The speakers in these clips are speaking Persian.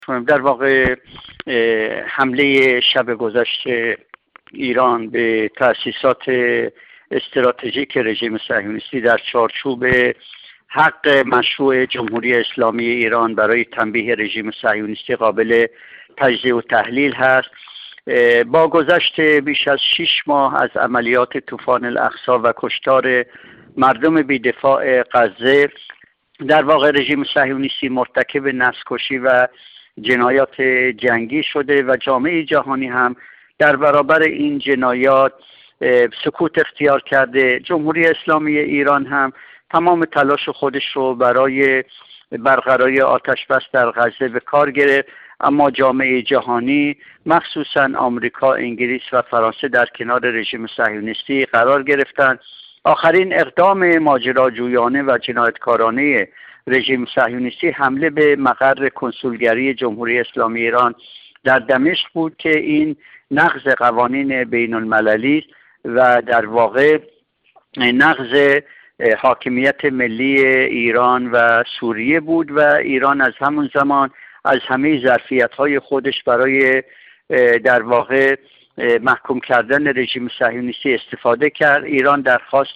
در واقع حمله شب گذشته ایران به تأسیسات استراتژیک رژیم صهیونیستی در چارچوب حق مشروع جمهوری اسلامی ایران برای تنبیه رژیم صهیونیستی قابل تجزیه و تحلیل هست. با گذشت بیش از 6 ماه از عملیات طوفان الاقصی و کشتار مردم بی‌دفاع غزه، در واقع رژیم صهیونیستی مرتکب نسل‌کشی و جنایات جنگی شده و جامعه جهانی هم در برابر این جنایات سکوت اختیار کرده. جمهوری اسلامی ایران هم تمام تلاش خودش رو برای برقراری آتش بس در غزه به کار گرفت، اما جامعه جهانی مخصوصا آمریکا، انگلیس و فرانسه در کنار رژیم صهیونیستی قرار گرفتند. آخرین اقدام ماجراجویانه و جنایتکارانه رژیم صهیونیستی حمله به مقر کنسولگری جمهوری اسلامی ایران در دمشق بود که این نقض قوانین بین المللی و در واقع نقض حاکمیت ملی ایران و سوریه بود و ایران از همون زمان از همه ظرفیت‌های خودش برای در واقع محکوم کردن رژیم صهیونیستی استفاده کرد. ایران درخواست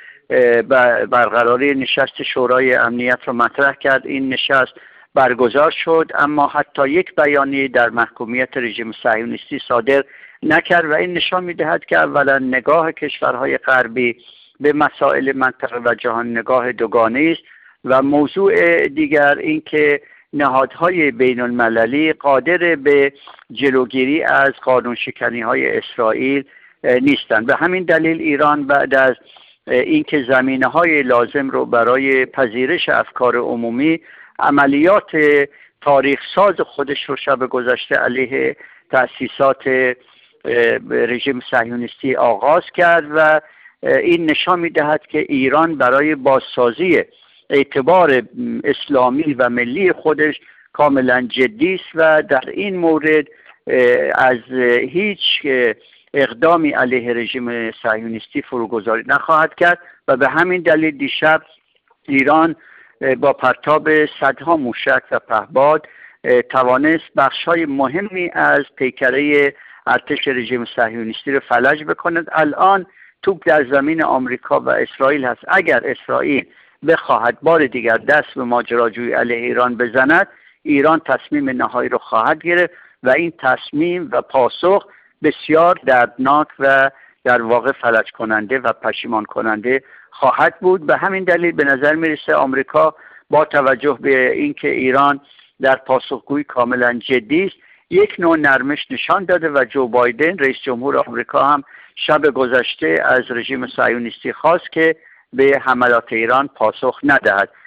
برقراری نشست شورای امنیت را مطرح کرد. این نشست برگزار شد، اما حتی یک بیانیه در محکومیت رژیم صهیونیستی صادر نکرد و این نشان می‌دهد که اولا نگاه کشورهای غربی به مسائل منطقه و جهان نگاه دوگانه است و موضوع دیگر این که نهادهای بین المللی قادر به جلوگیری از قانون شکنی های اسرائیل نیستند. به همین دلیل ایران بعد از اینکه زمینه های لازم رو برای پذیرش افکار عمومی عملیات تاریخ ساز خودش رو شب گذشته علیه تأسیسات رژیم صهیونیستی آغاز کرد و این نشان می‌دهد که ایران برای بازسازی اعتبار اسلامی و ملی خودش کاملا جدی است و در این مورد از هیچ اقدامی علیه رژیم صهیونیستی فروگذاری نخواهد کرد و به همین دلیل دیشب ایران با پرتاب صدها موشک و پهپاد توانست بخش‌های مهمی از پیکره ارتش رژیم صهیونیستی را فلج بکند. الان توپ در زمین آمریکا و اسرائیل هست. اگر اسرائیل بخواهد بار دیگر دست به ماجراجویی علیه ایران بزند، ایران تصمیم نهایی رو خواهد گرفت و این تصمیم و پاسخ بسیار دردناک و در واقع فلج کننده و پشیمان کننده خواهد بود. به همین دلیل به نظر میرسه آمریکا با توجه به اینکه ایران در پاسخگویی کاملا جدی است، یک نوع نرمش نشان داده و جو بایدن رئیس جمهور آمریکا هم شب گذشته از رژیم صهیونیستی خواست که به حملات ایران پاسخ ندهد.